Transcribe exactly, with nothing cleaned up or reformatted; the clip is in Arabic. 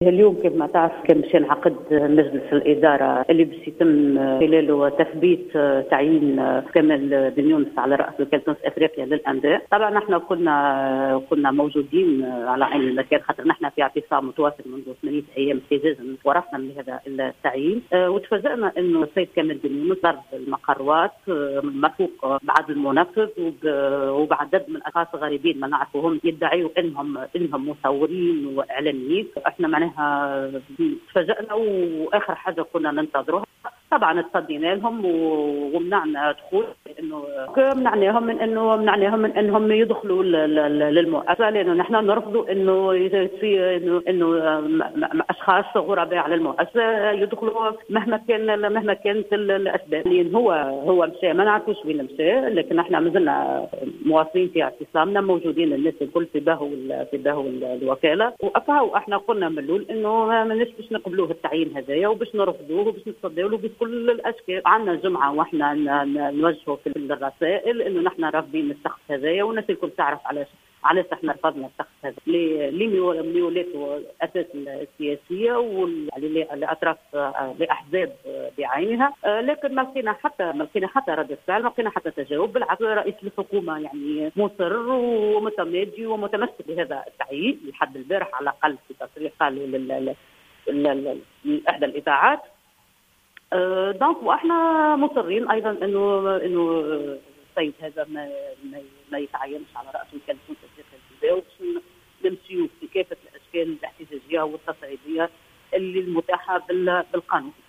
اليوم كما تعرف كان باش ينعقد مجلس الإدارة اللي باش يتم خلاله تثبيت تعيين كمال بن يونس على رأس وكالة تونس أفريقيا للأندية. طبعا احنا كنا كنا موجودين على عين المكان، خاطر نحن في اعتصام متواصل منذ ثمانية أيام احتجاجا ورفضا لهذا التعيين، وتفاجأنا انه السيد كمال بن يونس ضرب المقرات مرفوق بعد المنفذ وبعدد من اشخاص غريبين ما نعرفوهم يدعيوا انهم انهم مصورين واعلاميين. احنا معناها تفاجأنا، واخر حاجه كنا ننتظروها طبعا تصدينا لهم ومنعنا دخول، انه منعناهم من انه منعناهم من انهم يدخلوا للمؤسسه، لانه نحن نرفضوا انه انه انه اشخاص غرباء على المؤسسه يدخلوا مهما كان مهما كانت الاسباب. لان هو هو مشى ما نعرفوش وين مشى، لكن احنا مازلنا مواصلين في اعتصامنا، موجودين الناس الكل في باهو في باهو الوكاله، وافهوا احنا قلنا من الاول انه ماناش باش نقبلوه التعيين هذايا وباش نرفضوه وباش نتصدوا له بكل الاشكال. عندنا جمعه واحنا نوجهوا في الرسائل انه نحن رافضين السخط هذايا، والناس الكل تعرف علاش علاش احنا رفضنا السخط هذا لميولات الاساس السياسيه والاطراف لاحزاب بعينها، لكن ما لقينا حتى ما لقينا حتى رد فعل، ما لقينا حتى تجاوب. بالعكس رئيس الحكومه يعني مصر ومتمادي ومتمسك بهذا التعيين لحد البارح على الاقل، في تصريح قال لاحدى الاذاعات. أه دونك واحنا مصرين ايضا انه انه السيد هذا ما ما يتعينش على راس وكاله تونس افريقيا، وباش نمشيو في كافه الاشكال الاحتجاجيه والتصعيديه اللي المتاحه بالقانون.